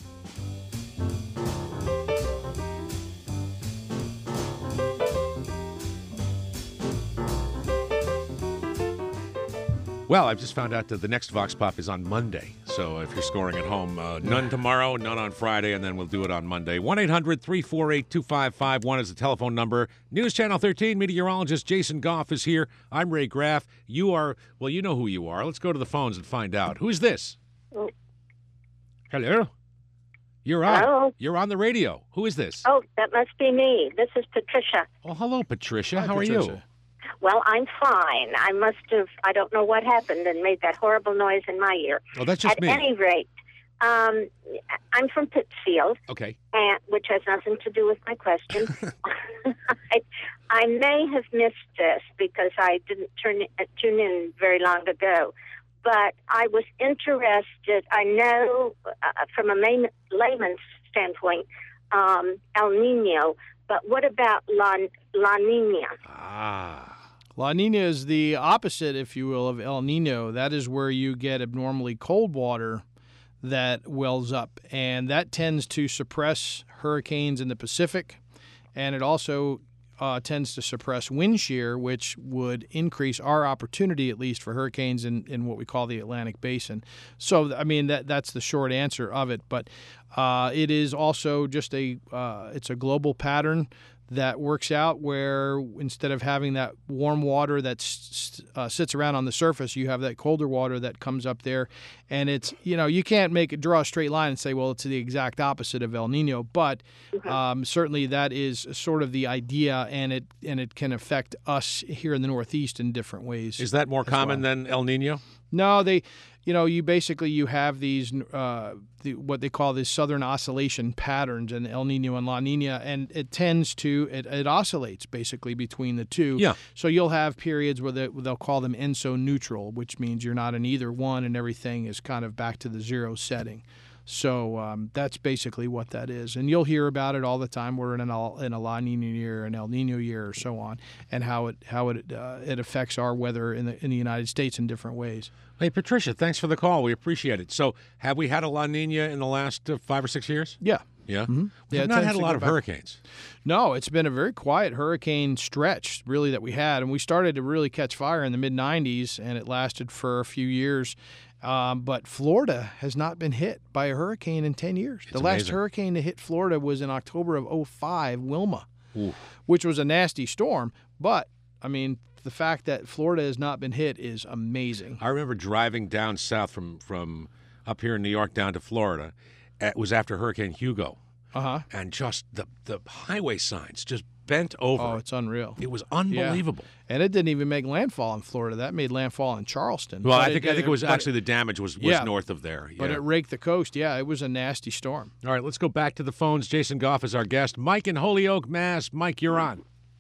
Well, I've just found out that the next Vox Pop is on Monday. So if you're scoring at home, uh, none tomorrow, none on Friday, and then we'll do it on Monday. one eight hundred three four eight two five five one is the telephone number. News Channel thirteen meteorologist Jason Goff is here. I'm Ray Graff. You are, well, you know who you are. Let's go to the phones and find out. Who is this? Oh. Hello? You're on. Hello? You're on the radio. Who is this? Oh, that must be me. This is Patricia. Oh, hello, Patricia. Hi, How Patricia. are you? Well, I'm fine. I must have, I don't know what happened and made that horrible noise in my ear. Oh, that's just At me. any rate, um, I'm from Pittsfield, Okay. and, which has nothing to do with my question. I, I may have missed this because I didn't turn, uh, tune in very long ago. But I was interested, I know uh, from a layman, layman's standpoint, um, El Nino, but what about La, La Nina? Ah. La Nina is the opposite, if you will, of El Nino. That is where you get abnormally cold water that wells up, and that tends to suppress hurricanes in the Pacific, and it also uh, tends to suppress wind shear, which would increase our opportunity, at least for hurricanes in, in what we call the Atlantic Basin. So, I mean, that that's the short answer of it, but uh, it is also just a uh, it's a global pattern that works out where instead of having that warm water that uh, sits around on the surface, you have that colder water that comes up there. And it's, you know, you can't make it draw a straight line and say, well, it's the exact opposite of El Nino. But um, certainly that is sort of the idea, and it and it can affect us here in the Northeast in different ways. Is that more common well. than El Nino? No, they, you know, you basically you have these uh, the, what they call these southern oscillation patterns in El Nino and La Nina, and it tends to it, it oscillates basically between the two. Yeah. So you'll have periods where they, they'll call them enso neutral, which means you're not in either one, and everything is kind of back to the zero setting. So um, that's basically what that is, and you'll hear about it all the time. We're in an in a La Nina year, an El Nino year, or so on, and how it how it uh, it affects our weather in the in the United States in different ways. Hey, Patricia, thanks for the call. We appreciate it. So, have we had a La Nina in the last uh, five or six years? Yeah. Yeah? Mm-hmm. We've yeah, not had a lot of back. hurricanes. No, it's been a very quiet hurricane stretch, really, that we had. And we started to really catch fire in the mid nineties, and it lasted for a few years. Um, but Florida has not been hit by a hurricane in ten years. It's the last amazing. hurricane to hit Florida was in October of oh five, Wilma, Ooh. which was a nasty storm. But, I mean, the fact that Florida has not been hit is amazing. I remember driving down south from, from up here in New York down to Florida. It was after Hurricane Hugo. Uh-huh. And just the, the highway signs just bent over. Oh, it's unreal. It was unbelievable. Yeah. And it didn't even make landfall in Florida. That made landfall in Charleston. Well, but I think it, I think it was but actually the damage was, was yeah, north of there. Yeah. But it raked the coast. Yeah, it was a nasty storm. All right, let's go back to the phones. Jason Goff is our guest. Mike in Holyoke, Mass. Mike, you're on.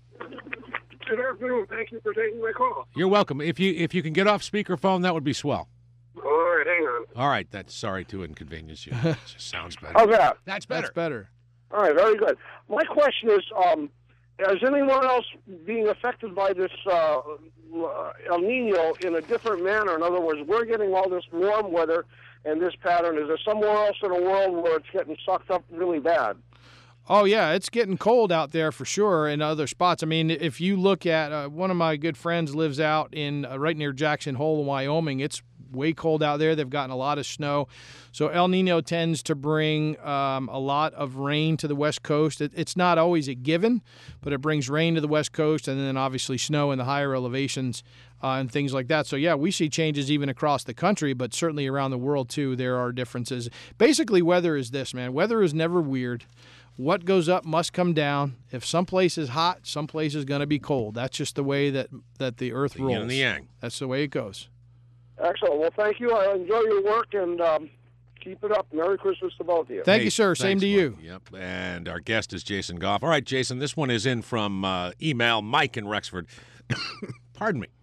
Good afternoon. Thank you for taking my call. You're welcome. If you if you can get off speakerphone, that would be swell. All right, hang on. All right, that's sorry to inconvenience you. It just sounds better. How's that? That's better. That's better. All right, very good. My question is, um, is anyone else being affected by this uh, El Nino in a different manner? In other words, we're getting all this warm weather and this pattern. Is there somewhere else in the world where it's getting sucked up really bad? Oh, yeah, it's getting cold out there for sure in other spots. I mean, if you look at uh, one of my good friends lives out in uh, right near Jackson Hole in Wyoming. It's way cold out there. They've gotten a lot of snow. So El Nino tends to bring um, a lot of rain to the West Coast. It, it's not always a given, but it brings rain to the West Coast and then obviously snow in the higher elevations uh, and things like that. So, yeah, we see changes even across the country, but certainly around the world, too, there are differences. Basically, weather is this, man. Weather is never weird. What goes up must come down. If some place is hot, some place is going to be cold. That's just the way that, that the earth The rolls. yin and the yang. That's the way it goes. Excellent. Well, thank you. I enjoy your work, and um, keep it up. Merry Christmas to both of you. Thank Hey, you, sir. Same thanks, to you. Mike. Yep. And our guest is Jason Goff. All right, Jason, this one is in from uh, email Mike in Rexford. Pardon me.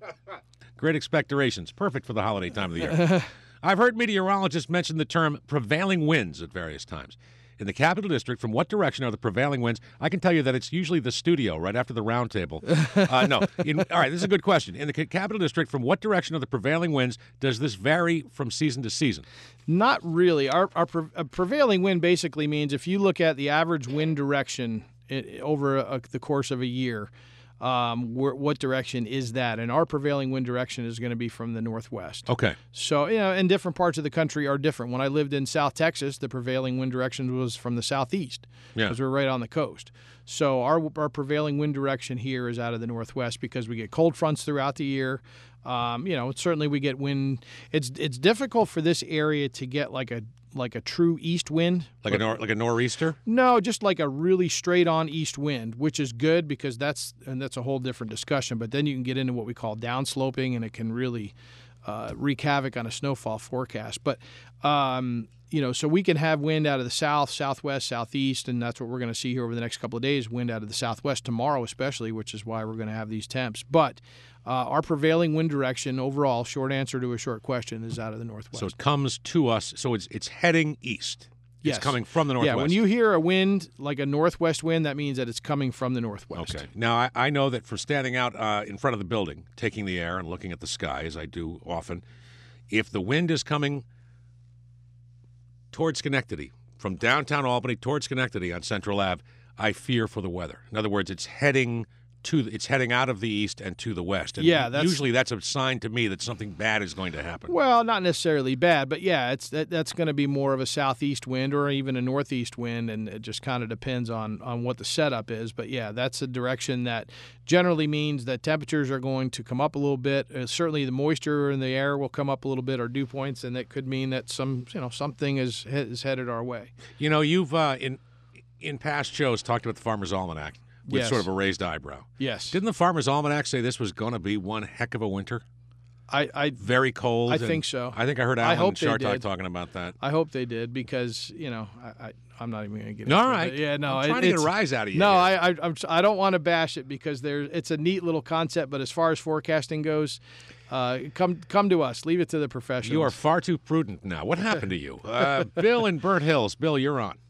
Great expectorations. Perfect for the holiday time of the year. I've heard meteorologists mention the term prevailing winds at various times. In the Capital District, from what direction are the prevailing winds? I can tell you that it's usually the studio right after the round table. Uh, no. In, all right, this is a good question. In the Capital District, from what direction are the prevailing winds? Does this vary from season to season? Not really. Our, our pre- a prevailing wind basically means if you look at the average wind direction it, over a, the course of a year, um, where, what direction is that? And our prevailing wind direction is going to be from the northwest. Okay. So, you know, and different parts of the country are different. When I lived in South Texas, the prevailing wind direction was from the southeast because Yeah. we're right on the coast. So our our prevailing wind direction here is out of the northwest because we get cold fronts throughout the year. Um, you know, certainly we get wind. It's it's difficult for this area to get like a like a true east wind. Like a nor- like a nor'easter? No, just like a really straight-on east wind, which is good because that's and that's a whole different discussion. But then you can get into what we call downsloping, and it can really uh, wreak havoc on a snowfall forecast. But um, you know, so we can have wind out of the south, southwest, southeast, and that's what we're going to see here over the next couple of days. Wind out of the southwest tomorrow, especially, which is why we're going to have these temps. But uh, our prevailing wind direction overall, short answer to a short question, is out of the northwest. So it comes to us. So it's it's heading east. Yes. It's coming from the northwest. Yeah, when you hear a wind, like a northwest wind, that means that it's coming from the northwest. Okay. Now, I, I know that for standing out uh, in front of the building, taking the air and looking at the sky, as I do often, if the wind is coming towards Schenectady, from downtown Albany towards Schenectady on Central Ave, I fear for the weather. In other words, it's heading to it's heading out of the east and to the west. And yeah, that's, usually that's a sign to me that something bad is going to happen. Well, not necessarily bad, but yeah, it's that, that's going to be more of a southeast wind or even a northeast wind, and it just kind of depends on, on what the setup is. But yeah, that's a direction that generally means that temperatures are going to come up a little bit. Uh, certainly, the moisture in the air will come up a little bit, or dew points, and that could mean that some you know something is is headed our way. You know, you've uh, in in past shows talked about the Farmer's Almanac with yes. sort of a raised eyebrow. Yes. Didn't the Farmer's Almanac say this was going to be one heck of a winter? I, I very cold. I think so. I think I heard I Alan hope Shartok they did. talking about that. I hope they did because you know I, I I'm not even going to get. All into right. it. Yeah. No. I'm trying it, to get a rise out of you. No. here. I I I'm, I don't want to bash it because there's it's a neat little concept, but as far as forecasting goes, uh, come come to us. Leave it to the professionals. You are far too prudent now. What happened to you, uh, Bill in Burt Hills? Bill, you're on.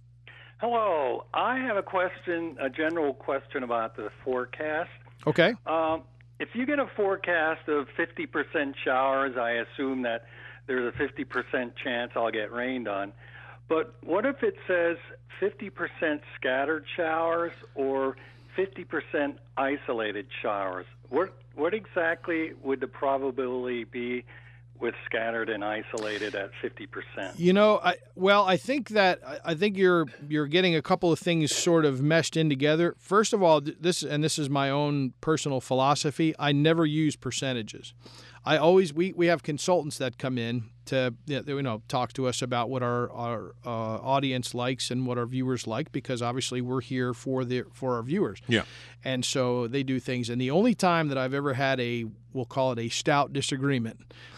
Hello. I have a question, a general question about the forecast. Okay. Um, if you get a forecast of fifty percent showers, I assume that there's a fifty percent chance I'll get rained on. But what if it says fifty percent scattered showers or fifty percent isolated showers? What what exactly would the probability be with scattered and isolated at fifty percent? You know, I well, I think that I think you're you're getting a couple of things sort of meshed in together. First of all, this and this is my own personal philosophy. I never use percentages. I always we, we have consultants that come in to you know talk to us about what our our uh, audience likes and what our viewers like, because obviously we're here for the for our viewers. Yeah. And so they do things. And the only time that I've ever had a we'll call it a stout disagreement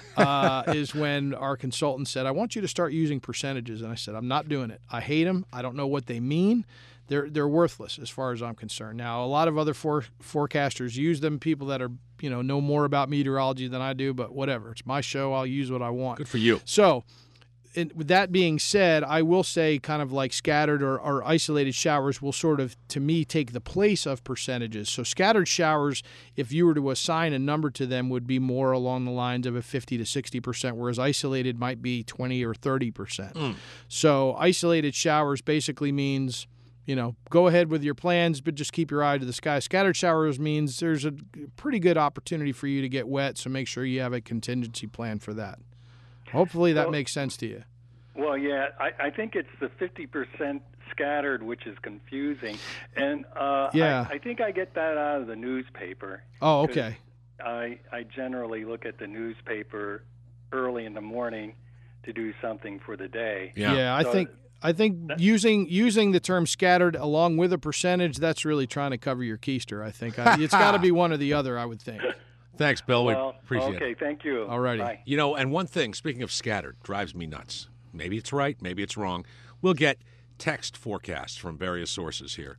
uh, is when our consultant said, "I want you to start using percentages." And I said, "I'm not doing it. I hate them. I don't know what they mean. They're they're worthless as far as I'm concerned." Now, a lot of other for, forecasters use them. People that are you know know more about meteorology than I do, but whatever. It's my show. I'll use what I want. Good for you. So, it, with that being said, I will say kind of like scattered or, or isolated showers will sort of, to me, take the place of percentages. So scattered showers, if you were to assign a number to them, would be more along the lines of a fifty to sixty percent, whereas isolated might be twenty or thirty percent. Mm. So isolated showers basically means, you know, go ahead with your plans, but just keep your eye to the sky. Scattered showers means there's a pretty good opportunity for you to get wet, so make sure you have a contingency plan for that. Hopefully that well, makes sense to you. Well, yeah, I, I think it's the fifty percent scattered, which is confusing. And uh, yeah. I, I think I get that out of the newspaper. Oh, okay. I, I generally look at the newspaper early in the morning to do something for the day. Yeah, yeah so I think... I think using using the term scattered along with a percentage, that's really trying to cover your keister, I think. I, it's got to be one or the other, I would think. Thanks, Bill. Well, we appreciate okay, it. thank you. All righty. Bye. You know, and one thing, speaking of scattered, drives me nuts. Maybe it's right, maybe it's wrong. We'll get text forecasts from various sources here.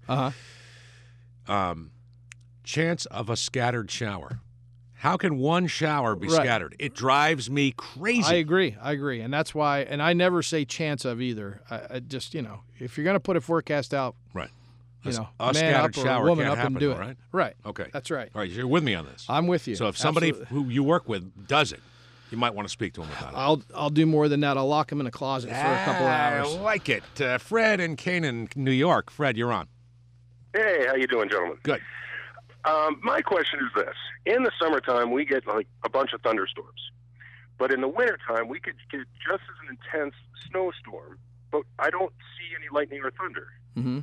Uh-huh. Um, chance of a scattered shower. How can one shower be right. scattered? It drives me crazy. I agree. I agree. And that's why, and I never say chance of either. I, I just, you know, if you're going to put a forecast out, right. you a, know, a man scattered up or shower a woman can't up happen, and do though, it. right? Right. Okay. That's right. All right, you're with me on this. I'm with you. So if somebody Absolutely. who you work with does it, you might want to speak to him about it. I'll I'll do more than that. I'll lock him in a closet for a couple of hours. I like it. Uh, Fred in Canaan, New York. Fred, you're on. Hey, how you doing, gentlemen? Good. Um, my question is this. In the summertime, we get like a bunch of thunderstorms. But in the wintertime, we could get just as an intense snowstorm, but I don't see any lightning or thunder. Mm-hmm.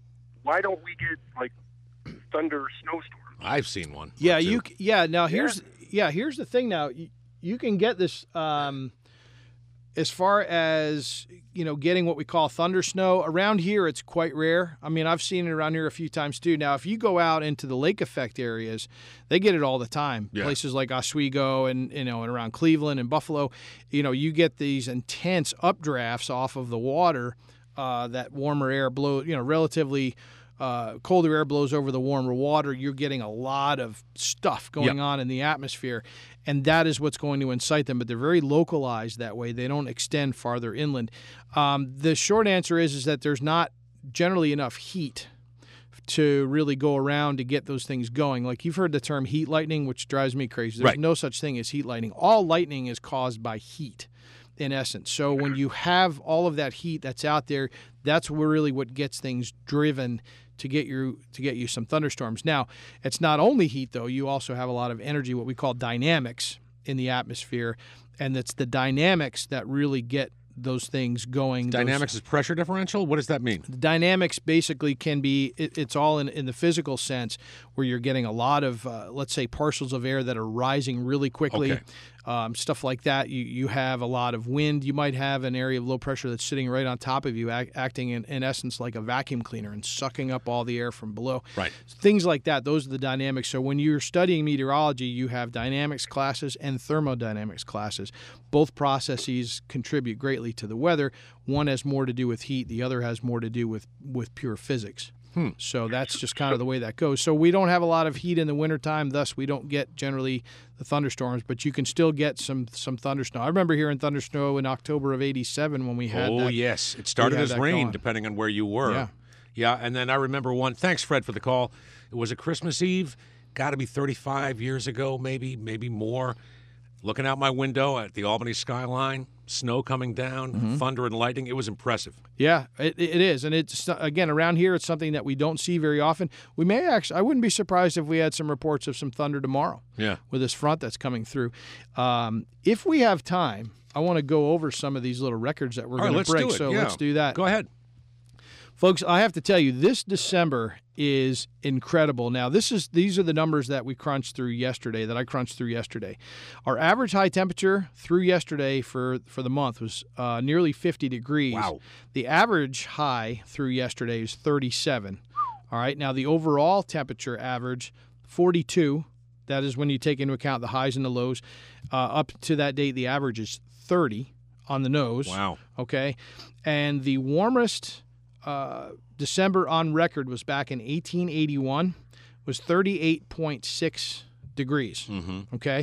Why don't we get like thunder snowstorms? I've seen one. Yeah, you. Yeah. Now here's yeah. yeah here's the thing. Now you, you can get this um, as far as you know, getting what we call thunder snow around here. It's quite rare. I mean, I've seen it around here a few times too. Now, if you go out into the lake effect areas, they get it all the time. Yeah. Places like Oswego and you know, and around Cleveland and Buffalo, you know, you get these intense updrafts off of the water. Uh, that warmer air blow, you know, relatively. Uh, colder air blows over the warmer water, you're getting a lot of stuff going yep. on in the atmosphere, and that is what's going to incite them. But they're very localized that way. They don't extend farther inland. Um, the short answer is is that there's not generally enough heat to really go around to get those things going. Like you've heard the term heat lightning, which drives me crazy. There's right. no such thing as heat lightning. All lightning is caused by heat. in essence. So when you have all of that heat that's out there, that's really what gets things driven to get you to get you some thunderstorms. Now, it's not only heat though. You also have a lot of energy, what we call dynamics in the atmosphere, and it's the dynamics that really get those things going. Dynamics those, is pressure differential? What does that mean? The dynamics basically can be, it, it's all in, in the physical sense where you're getting a lot of, uh, let's say, parcels of air that are rising really quickly. Okay. Um, stuff like that. You you have a lot of wind. You might have an area of low pressure that's sitting right on top of you, act, acting in, in essence like a vacuum cleaner and sucking up all the air from below. Right. Things like that. Those are the dynamics. So when you're studying meteorology, you have dynamics classes and thermodynamics classes. Both processes contribute greatly to the weather. One has more to do with heat. The other has more to do with, with pure physics. Hmm. So that's just kind of the way that goes. So we don't have a lot of heat in the wintertime, thus we don't get generally the thunderstorms, but you can still get some some thundersnow. I remember hearing thundersnow in October of eighty-seven when we had Oh, that. yes. It started had as that rain, going. depending on where you were. Yeah. Yeah, and then I remember one. Thanks, Fred, for the call. It was a Christmas Eve. Got to be thirty-five years ago, maybe, maybe more. Looking out my window at the Albany skyline, snow coming down, Mhm. thunder and lightning. It was impressive. Yeah, it, it is. And it's, again, around here, it's something that we don't see very often. We may actually, I wouldn't be surprised if we had some reports of some thunder tomorrow. Yeah. With this front that's coming through. Um, if we have time, I want to go over some of these little records that we're All right, going to let's break. do it. So Yeah. let's do that. Go ahead. Folks, I have to tell you, this December is incredible. Now, this is these are the numbers that we crunched through yesterday, that I crunched through yesterday. Our average high temperature through yesterday for, for the month was uh, nearly fifty degrees. Wow. The average high through yesterday is thirty-seven. All right. Now, the overall temperature average, forty-two. That is when you take into account the highs and the lows. Uh, up to that date, the average is thirty on the nose. Wow. Okay. And the warmest uh, December on record was back in eighteen eighty-one, was thirty-eight point six degrees. Mm-hmm. Okay.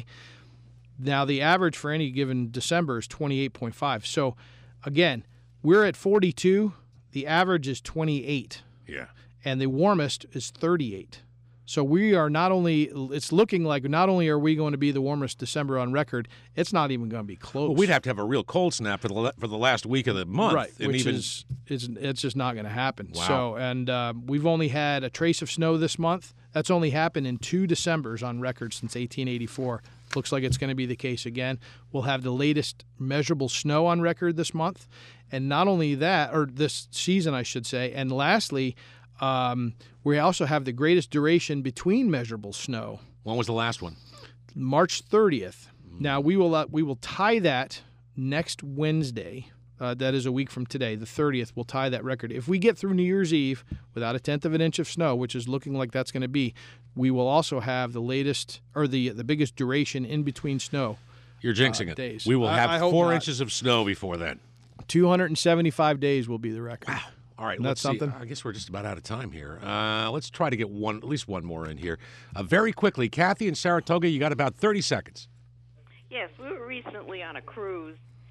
Now, the average for any given December is twenty-eight point five. So, again, we're at forty-two. The average is twenty-eight. Yeah. And the warmest is thirty-eight. So we are not only, it's looking like not only are we going to be the warmest December on record, it's not even going to be close. Well, we'd have to have a real cold snap for the la- for the last week of the month. Right, and which even, is, is it's just not going to happen. Wow. So, and uh, we've only had a trace of snow this month. That's only happened in two Decembers on record since eighteen eighty-four. Looks like it's going to be the case again. We'll have the latest measurable snow on record this month. And not only that, or this season, I should say, and lastly, um, we also have the greatest duration between measurable snow. When was the last one? March thirtieth. Now, we will uh, we will tie that next Wednesday. Uh, that is a week from today. The thirtieth will tie that record. If we get through New Year's Eve without a tenth of an inch of snow, which is looking like that's going to be, we will also have the latest or the the biggest duration in between snow. You're jinxing uh, it. Days. We will I- have I hope four not. inches of snow before then. two hundred seventy-five days will be the record. Wow. All right, Isn't let's that see. something? I guess we're just about out of time here. Uh, let's try to get one, at least one more in here. Uh, very quickly, Kathy in Saratoga, you got about thirty seconds. Yes, we were recently on a cruise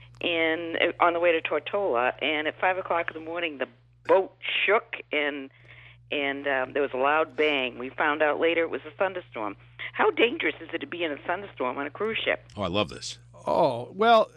in on the way to Tortola, and at five o'clock in the morning, the boat shook and and um, there was a loud bang. We found out later it was a thunderstorm. How dangerous is it to be in a thunderstorm on a cruise ship? Oh, I love this. Oh, well,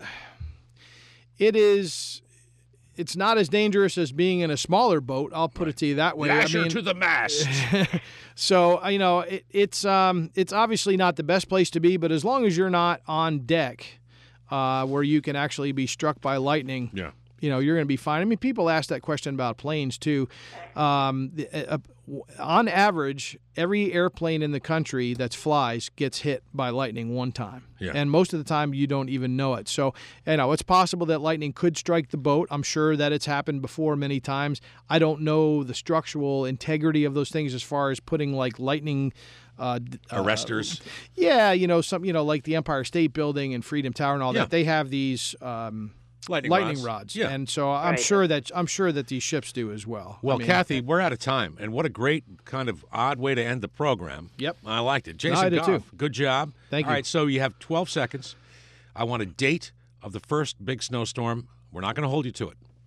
it is. It's not as dangerous as being in a smaller boat. I'll put it to you that way. Lash her I mean, to the mast. so you know, it, it's um, it's obviously not the best place to be, but as long as you're not on deck, uh, where you can actually be struck by lightning, yeah, you know, you're going to be fine. I mean, people ask that question about planes too. Um, the- uh, on average, every airplane in the country that flies gets hit by lightning one time. Yeah. And most of the time, you don't even know it. So, you know, it's possible that lightning could strike the boat. I'm sure that it's happened before many times. I don't know the structural integrity of those things as far as putting like lightning uh, d- uh, Arresters. yeah, you know, some, you know, like the Empire State Building and Freedom Tower and all Yeah. that. They have these um, Lightning rods. rods. Yeah. And so I'm Right. sure that I'm sure that these ships do as well. Well, I mean, Kathy, we're out of time, and what a great kind of odd way to end the program. Yep. I liked it. Jason I did Goff, too. good job. Thank All you. right, so you have twelve seconds. I want a date of the first big snowstorm. We're not going to hold you to it.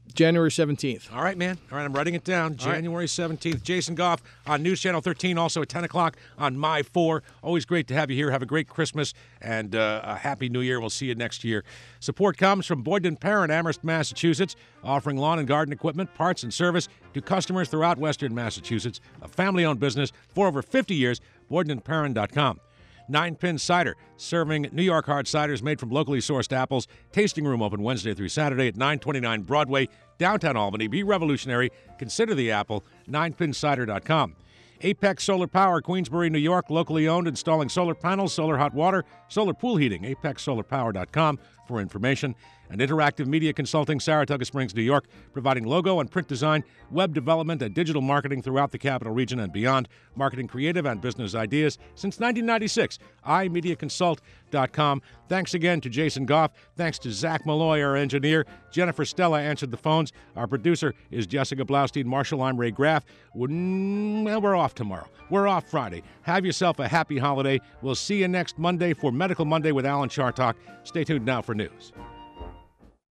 January seventeenth. All right, man. All right, I'm writing it down. January seventeenth. Jason Goff on News Channel thirteen, also at ten o'clock on My four. Always great to have you here. Have a great Christmas and uh, a Happy New Year. We'll see you next year. Support comes from Boyden Parent, Amherst, Massachusetts, offering lawn and garden equipment, parts, and service to customers throughout Western Massachusetts. A family-owned business for over fifty years. Boyden Parent dot com. Nine Pin Cider, serving New York hard ciders made from locally sourced apples. Tasting room open Wednesday through Saturday at nine twenty-nine Broadway, downtown Albany. Be revolutionary. Consider the apple. nine pin cider dot com. Apex Solar Power, Queensbury, New York, locally owned, installing solar panels, solar hot water, solar pool heating. apex solar power dot com for information. And Interactive Media Consulting, Saratoga Springs, New York, providing logo and print design, web development, and digital marketing throughout the capital region and beyond. Marketing creative and business ideas since nineteen ninety-six. i media consult dot com. Thanks again to Jason Goff. Thanks to Zach Malloy, our engineer. Jennifer Stella answered the phones. Our producer is Jessica Blaustein. Marshall, I'm Ray Graff. Well, we're off tomorrow. We're off Friday. Have yourself a happy holiday. We'll see you next Monday for Medical Monday with Alan Chartock. Stay tuned now for news.